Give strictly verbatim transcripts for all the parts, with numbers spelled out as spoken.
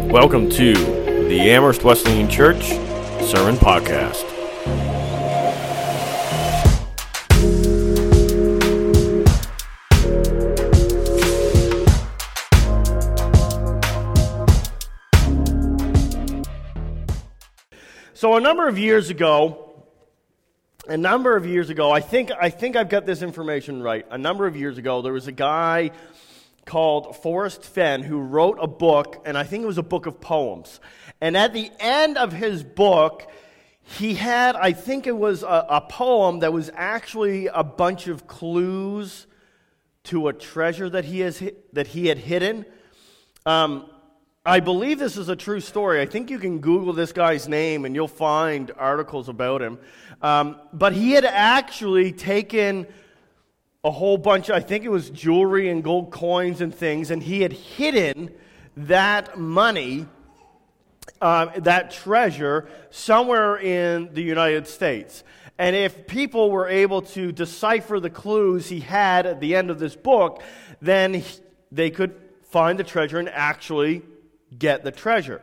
Welcome to the Amherst Wesleyan Church Sermon Podcast. So a number of years ago, a number of years ago, I think I think I've got this information right. A number of years ago, there was a guy called Forrest Fenn who wrote a book, and I think it was a book of poems. And at the end of his book, he had, I think it was a, a poem that was actually a bunch of clues to a treasure that he has that he had hidden. Um, I believe this is a true story. I think you can Google this guy's name and you'll find articles about him. Um, but he had actually taken a whole bunch, I think it was jewelry and gold coins and things, and he had hidden that money, uh, that treasure, somewhere in the United States. And if people were able to decipher the clues he had at the end of this book, then he, they could find the treasure and actually get the treasure.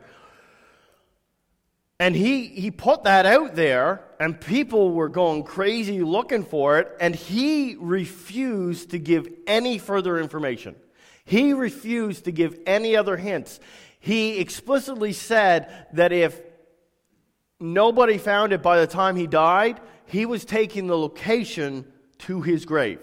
And he, he put that out there, and people were going crazy looking for it, and he refused to give any further information. He refused to give any other hints. He explicitly said that if nobody found it by the time he died, he was taking the location to his grave.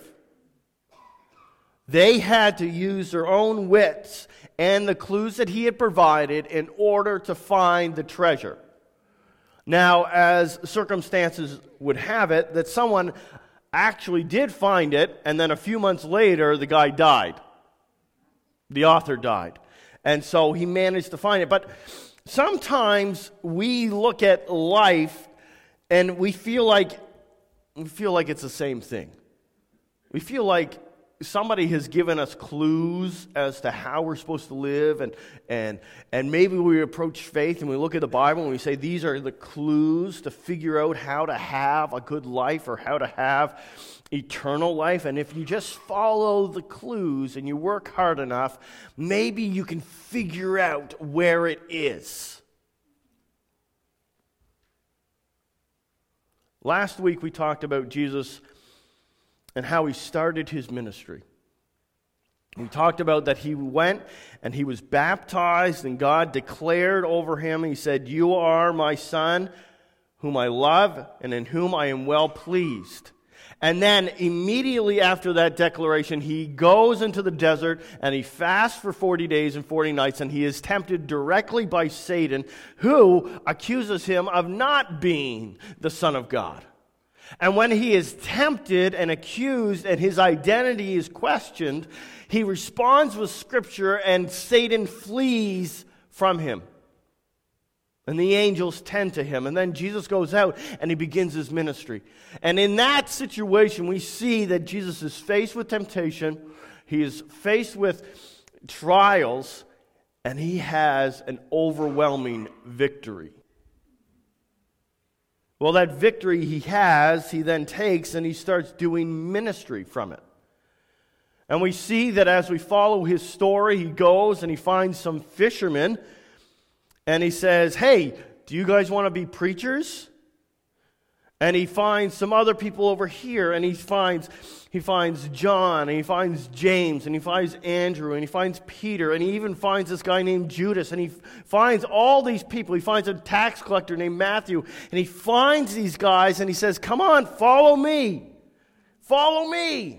They had to use their own wits and the clues that he had provided in order to find the treasure. Now, as circumstances would have it, that someone actually did find it, and then a few months later, the guy died. The author died. And so he managed to find it. But sometimes we look at life and we feel like we feel like it's the same thing. We feel like somebody has given us clues as to how we're supposed to live, and and and maybe we approach faith and we look at the Bible and we say these are the clues to figure out how to have a good life or how to have eternal life. And if you just follow the clues and you work hard enough, maybe you can figure out where it is. Last week we talked about Jesus and how he started his ministry. We talked about that he went and he was baptized, and God declared over him, he said, "You are my son, whom I love, and in whom I am well pleased." And then immediately after that declaration, he goes into the desert and he fasts for forty days and forty nights, and he is tempted directly by Satan, who accuses him of not being the Son of God. And when he is tempted and accused and his identity is questioned, he responds with Scripture and Satan flees from him. And the angels tend to him. And then Jesus goes out and he begins his ministry. And in that situation, we see that Jesus is faced with temptation. He is faced with trials. And he has an overwhelming victory. Well, that victory he has, he then takes and he starts doing ministry from it. And we see that as we follow his story, he goes and he finds some fishermen and he says, "Hey, do you guys want to be preachers?" And he finds some other people over here, and he finds he finds John, and he finds James, and he finds Andrew, and he finds Peter, and he even finds this guy named Judas, and he finds all these people. He finds a tax collector named Matthew, and he finds these guys, and he says, "Come on, follow me. Follow me."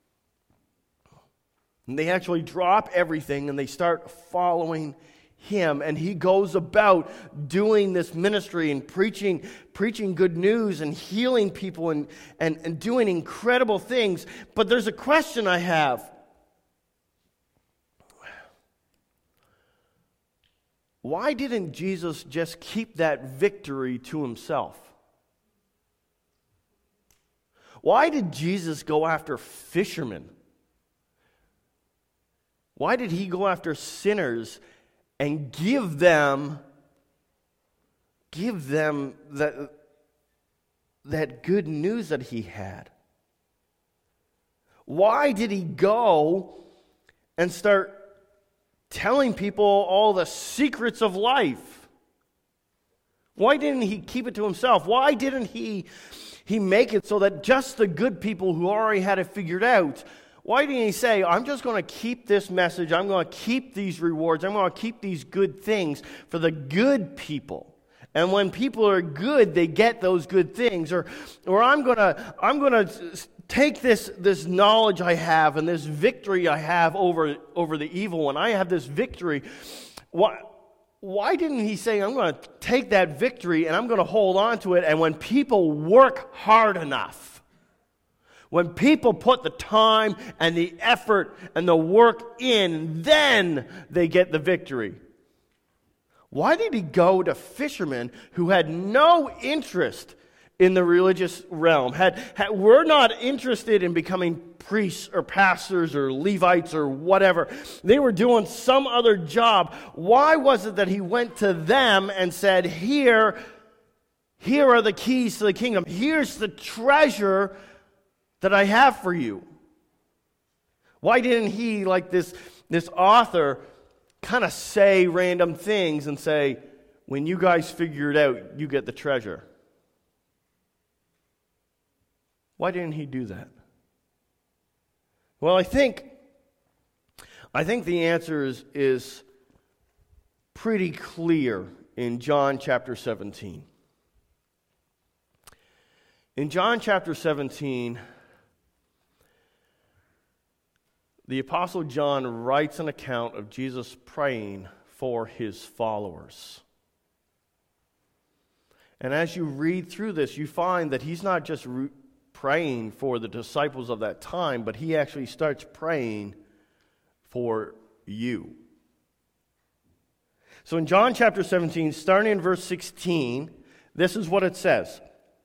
And they actually drop everything, and they start following him, and he goes about doing this ministry and preaching preaching good news and healing people and, and, and doing incredible things. But there's a question I have. Why didn't Jesus just keep that victory to himself? Why did Jesus go after fishermen? Why did he go after sinners and give them, give them that, that good news that he had? Why did he go and start telling people all the secrets of life? Why didn't he keep it to himself? Why didn't he, he make it so that just the good people who already had it figured out, why didn't he say, I'm just going to keep this message, I'm going to keep these rewards, I'm going to keep these good things for the good people? And when people are good, they get those good things. Or, or I'm going to, I'm going to take this, this knowledge I have and this victory I have over, over the evil one. I have this victory. Why, why didn't he say, I'm going to take that victory and I'm going to hold on to it, and when people work hard enough, when people put the time and the effort and the work in, then they get the victory? Why did he go to fishermen who had no interest in the religious realm? Had, had were not interested in becoming priests or pastors or Levites or whatever. They were doing some other job. Why was it that he went to them and said, here, here are the keys to the kingdom. Here's the treasure that I have for you? Why didn't he, like this, this author, kind of say random things and say, when you guys figure it out, you get the treasure? Why didn't he do that? Well, I think I think the answer is, is pretty clear in John chapter seventeen. In John chapter seventeen, the Apostle John writes an account of Jesus praying for his followers. And as you read through this, you find that he's not just re- praying for the disciples of that time, but he actually starts praying for you. So in John chapter seventeen, starting in verse sixteen, this is what it says.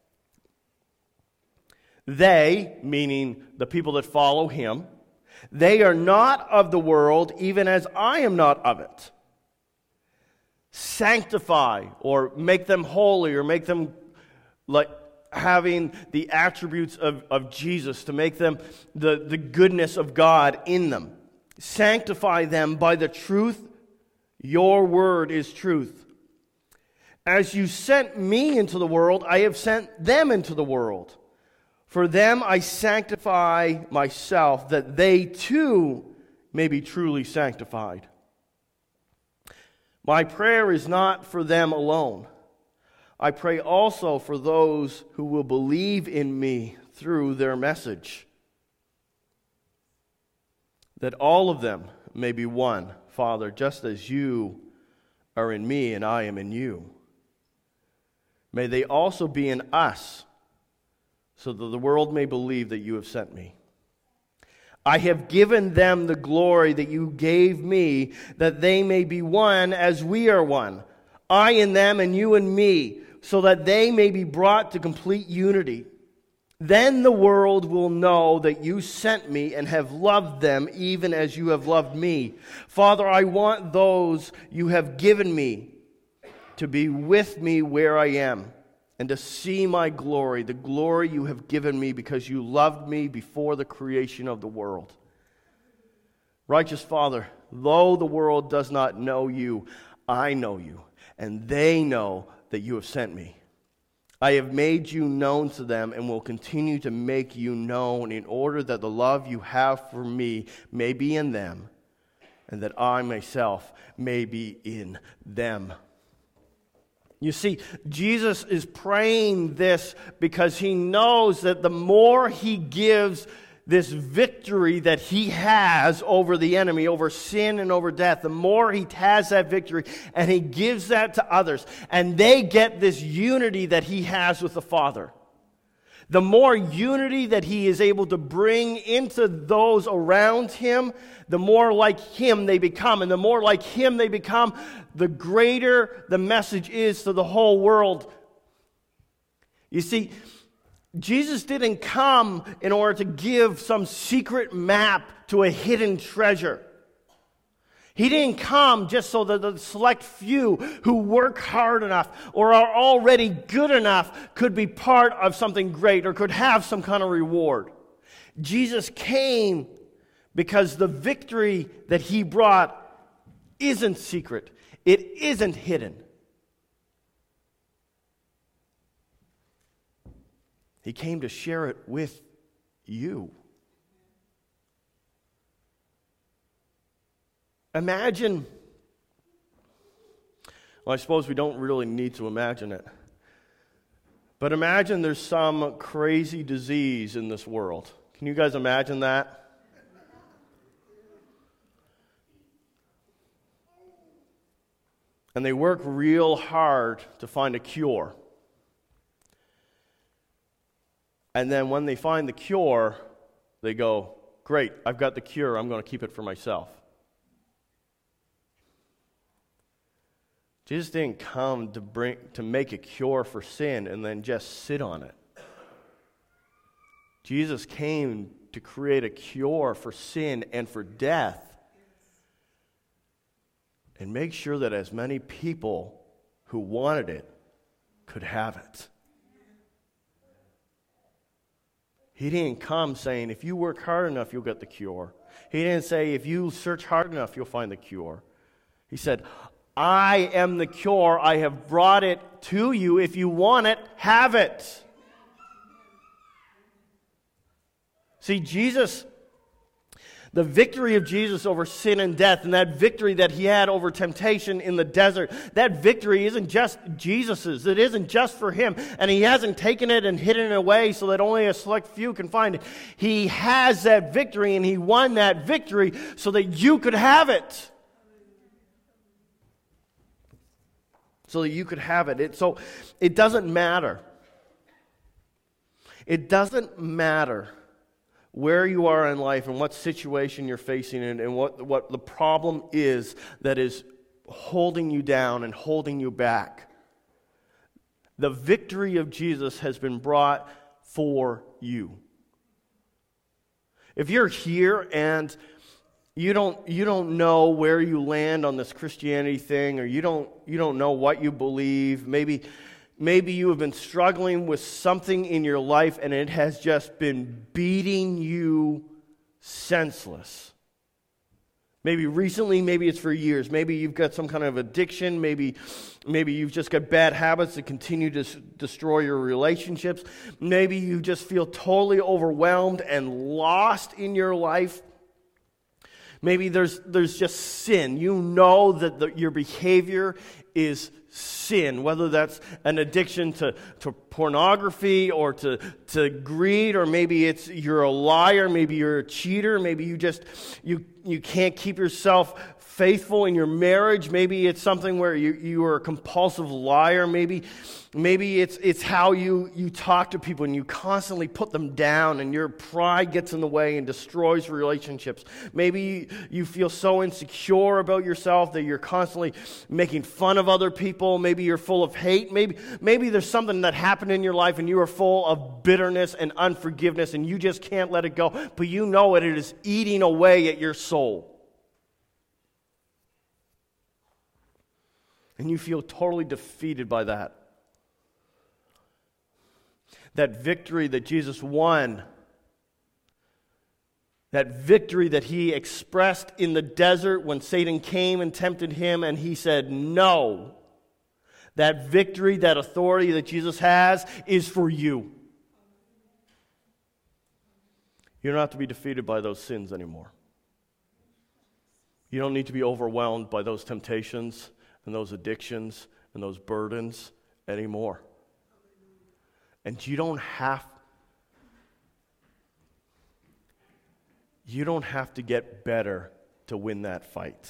They, meaning the people that follow him, they are not of the world, even as I am not of it. Sanctify, or make them holy, or make them like having the attributes of, of Jesus, to make them the, the goodness of God in them. Sanctify them by the truth. Your word is truth. As you sent me into the world, I have sent them into the world. For them I sanctify myself, that they too may be truly sanctified. My prayer is not for them alone. I pray also for those who will believe in me through their message, that all of them may be one, Father, just as you are in me and I am in you. May they also be in us, so that the world may believe that you have sent me. I have given them the glory that you gave me, that they may be one as we are one, I in them and you in me, so that they may be brought to complete unity. Then the world will know that you sent me and have loved them even as you have loved me. Father, I want those you have given me to be with me where I am, and to see my glory, the glory you have given me because you loved me before the creation of the world. Righteous Father, though the world does not know you, I know you, and they know that you have sent me. I have made you known to them and will continue to make you known, in order that the love you have for me may be in them, and that I myself may be in them. You see, Jesus is praying this because he knows that the more he gives this victory that he has over the enemy, over sin and over death, the more he has that victory, and he gives that to others, and they get this unity that he has with the Father. The more unity that he is able to bring into those around him, the more like him they become. And the more like him they become, the greater the message is to the whole world. You see, Jesus didn't come in order to give some secret map to a hidden treasure. He didn't come just so that the select few who work hard enough or are already good enough could be part of something great or could have some kind of reward. Jesus came because the victory that he brought isn't secret. It isn't hidden. He came to share it with you. Imagine, well, I suppose we don't really need to imagine it, but imagine there's some crazy disease in this world. Can you guys imagine that? And they work real hard to find a cure. And then when they find the cure, they go, great, I've got the cure, I'm going to keep it for myself. Jesus didn't come to bring to make a cure for sin and then just sit on it. Jesus came to create a cure for sin and for death and make sure that as many people who wanted it could have it. He didn't come saying, if you work hard enough, you'll get the cure. He didn't say, if you search hard enough, you'll find the cure. He said, I am the cure. I have brought it to you. If you want it, have it. See, Jesus, the victory of Jesus over sin and death, and that victory that he had over temptation in the desert, that victory isn't just Jesus's. It isn't just for him. And he hasn't taken it and hidden it away so that only a select few can find it. He has that victory, and he won that victory so that you could have it. So that you could have it. it. So it doesn't matter. It doesn't matter where you are in life and what situation you're facing and, and what, what the problem is that is holding you down and holding you back. The victory of Jesus has been brought for you. If you're here and you don't you don't know where you land on this Christianity thing, or you don't you don't know what you believe, maybe Maybe you have been struggling with something in your life and it has just been beating you senseless. Maybe recently, maybe it's for years. Maybe you've got some kind of addiction. Maybe, maybe you've just got bad habits that continue to s- destroy your relationships. Maybe you just feel totally overwhelmed and lost in your life. Maybe there's there's just sin. You know that the, your behavior is sin, whether that's an addiction to, to pornography or to, to greed, or maybe it's you're a liar, maybe you're a cheater, maybe you just you you can't keep yourself faithful in your marriage. Maybe it's something where you, you are a compulsive liar. Maybe maybe it's it's how you, you talk to people and you constantly put them down and your pride gets in the way and destroys relationships. Maybe you feel so insecure about yourself that you're constantly making fun of other people. Maybe you're full of hate. Maybe maybe there's something that happened in your life and you are full of bitterness and unforgiveness and you just can't let it go. But you know it, it is eating away at your soul. And you feel totally defeated by that. That victory that Jesus won, that victory that he expressed in the desert when Satan came and tempted him and he said no. That victory, that authority that Jesus has is for you. You don't have to be defeated by those sins anymore. You don't need to be overwhelmed by those temptations and those addictions and those burdens anymore. And you don't have you don't have to get better to win that fight.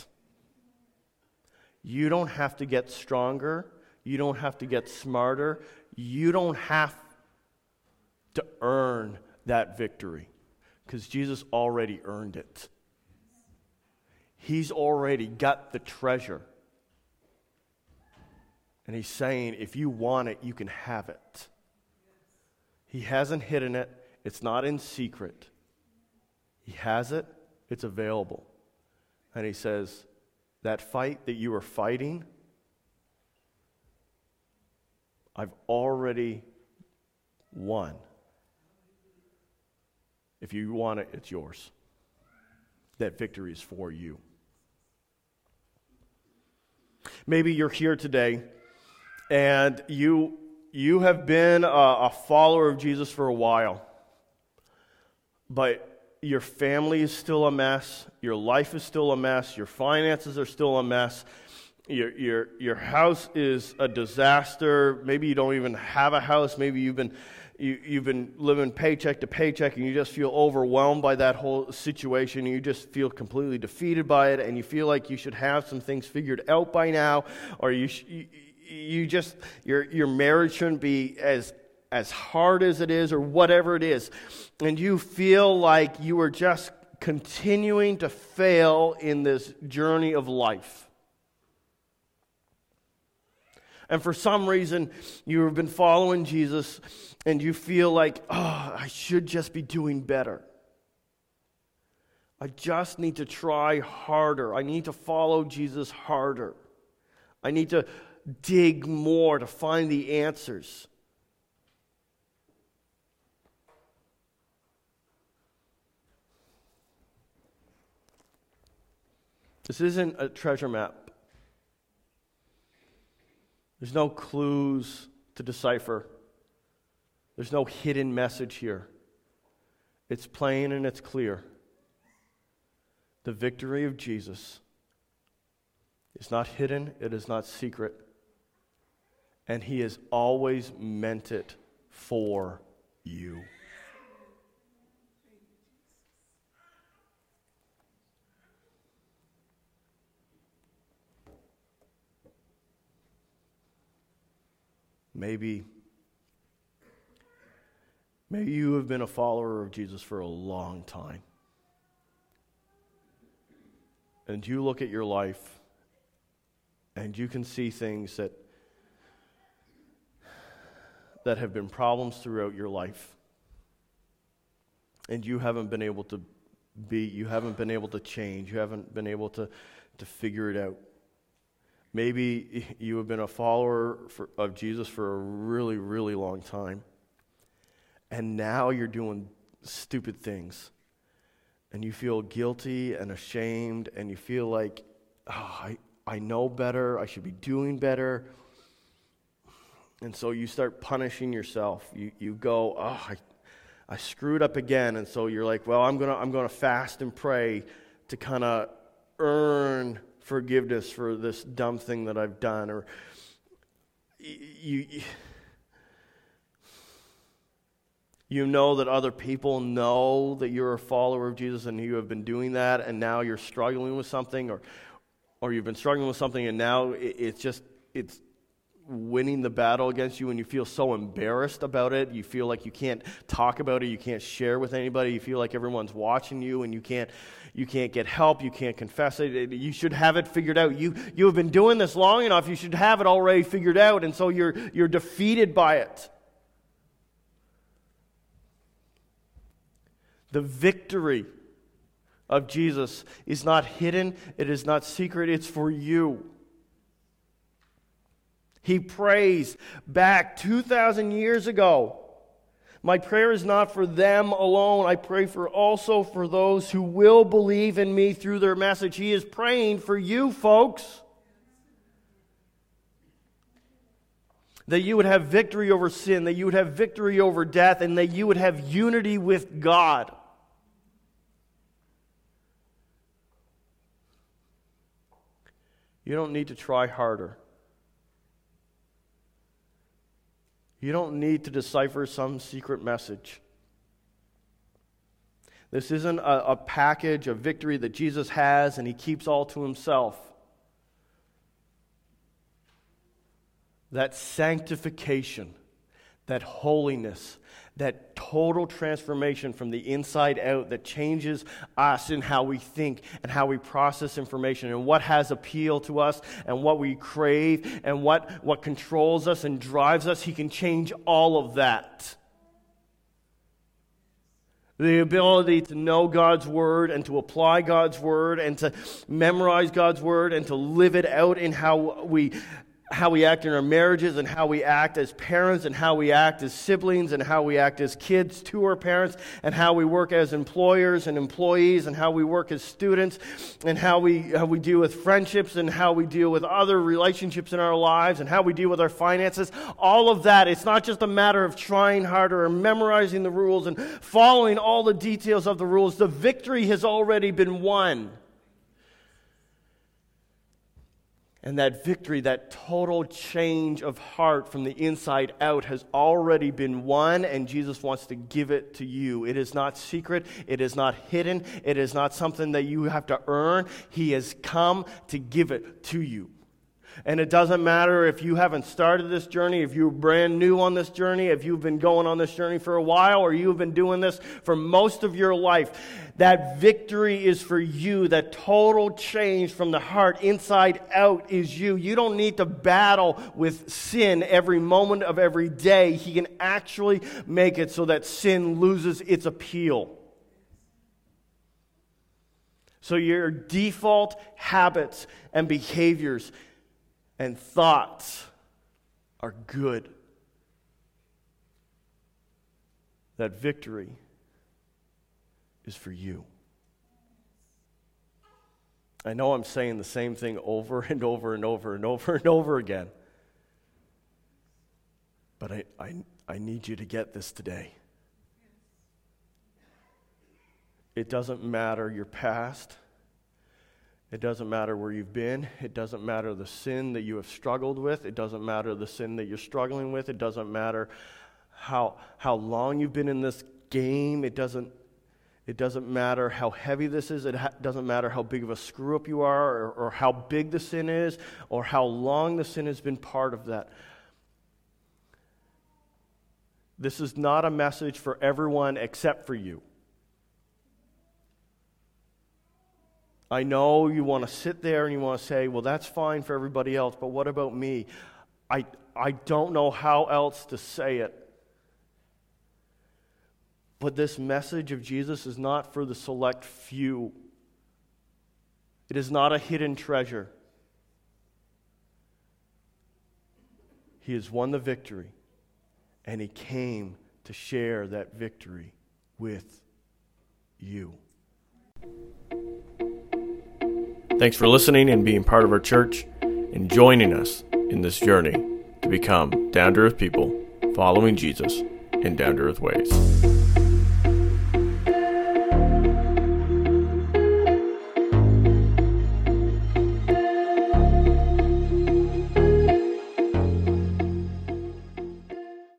You don't have to get stronger. You don't have to get smarter. You don't have to earn that victory, because Jesus already earned it. He's already got the treasure. And he's saying, if you want it, you can have it. He hasn't hidden it. It's not in secret. He has it. It's available. And he says, that fight that you are fighting, I've already won. If you want it, it's yours. That victory is for you. Maybe you're here today and you you have been a, a follower of Jesus for a while, but your family is still a mess, your life is still a mess, your finances are still a mess, your your your house is a disaster. Maybe you don't even have a house. Maybe you've been you, you've been living paycheck to paycheck, and you just feel overwhelmed by that whole situation. You just feel completely defeated by it, and you feel like you should have some things figured out by now, or you sh- you, you just your your marriage shouldn't be as as hard as it is, or whatever it is, and you feel like you are just continuing to fail in this journey of life. And for some reason, you have been following Jesus, and you feel like, oh, I should just be doing better. I just need to try harder. I need to follow Jesus harder. I need to dig more to find the answers. This isn't a treasure map. There's no clues to decipher. There's no hidden message here. It's plain and it's clear. The victory of Jesus is not hidden, it is not secret, and He has always meant it for you. Maybe, maybe you have been a follower of Jesus for a long time. And you look at your life and you can see things that, that have been problems throughout your life. And you haven't been able to be, you haven't been able to change, you haven't been able to, to figure it out. Maybe you have been a follower for, of Jesus for a really, really long time. And now you're doing stupid things. And you feel guilty and ashamed. And you feel like, oh, I, I know better. I should be doing better. And so you start punishing yourself. You you go, oh, I, I screwed up again. And so you're like, well, I'm gonna I'm gonna fast and pray to kind of earn forgiveness for this dumb thing that I've done. Or you, you you know that other people know that you're a follower of Jesus and you have been doing that, and now you're struggling with something, or or you've been struggling with something, and now it, it's just it's winning the battle against you, and you feel so embarrassed about it. You feel like you can't talk about it, you can't share with anybody, you feel like everyone's watching you, and you can't you can't get help, you can't confess it. You should have it figured out. You you have been doing this long enough, you should have it already figured out, and so you're you're defeated by it. The victory of Jesus is not hidden, it is not secret, it's for you. He prays back two thousand years ago, my prayer is not for them alone. I pray for also for those who will believe in me through their message. He is praying for you, folks. That you would have victory over sin, that you would have victory over death, and that you would have unity with God. You don't need to try harder. You don't need to decipher some secret message. This isn't a, a package of victory that Jesus has and He keeps all to Himself. That sanctification, that holiness, that total transformation from the inside out that changes us in how we think and how we process information and what has appeal to us and what we crave and what, what controls us and drives us. He can change all of that. The ability to know God's Word and to apply God's Word and to memorize God's Word and to live it out in how we how we act in our marriages and how we act as parents and how we act as siblings and how we act as kids to our parents and how we work as employers and employees and how we work as students and how we, how we deal with friendships and how we deal with other relationships in our lives and how we deal with our finances. All of that, it's not just a matter of trying harder or memorizing the rules and following all the details of the rules. The victory has already been won. And that victory, that total change of heart from the inside out has already been won, and Jesus wants to give it to you. It is not secret. It is not hidden. It is not something that you have to earn. He has come to give it to you. And it doesn't matter if you haven't started this journey, if you're brand new on this journey, if you've been going on this journey for a while, or you've been doing this for most of your life. That victory is for you. That total change from the heart inside out is you. You don't need to battle with sin every moment of every day. He can actually make it so that sin loses its appeal. So your default habits and behaviors and thoughts are good. That victory is for you. I know I'm saying the same thing over and over and over and over and over again. But I, I, I need you to get this today. It doesn't matter your past. It doesn't matter where you've been. It doesn't matter the sin that you have struggled with. It doesn't matter the sin that you're struggling with. It doesn't matter how how long you've been in this game. It doesn't it doesn't matter how heavy this is. It ha- doesn't matter how big of a screw-up you are or, or how big the sin is or how long the sin has been part of that. This is not a message for everyone except for you. I know you want to sit there and you want to say, well, that's fine for everybody else, but what about me? I, I don't know how else to say it. But this message of Jesus is not for the select few. It is not a hidden treasure. He has won the victory, and he came to share that victory with you. Thanks for listening and being part of our church and joining us in this journey to become down-to-earth people following Jesus in down-to-earth ways.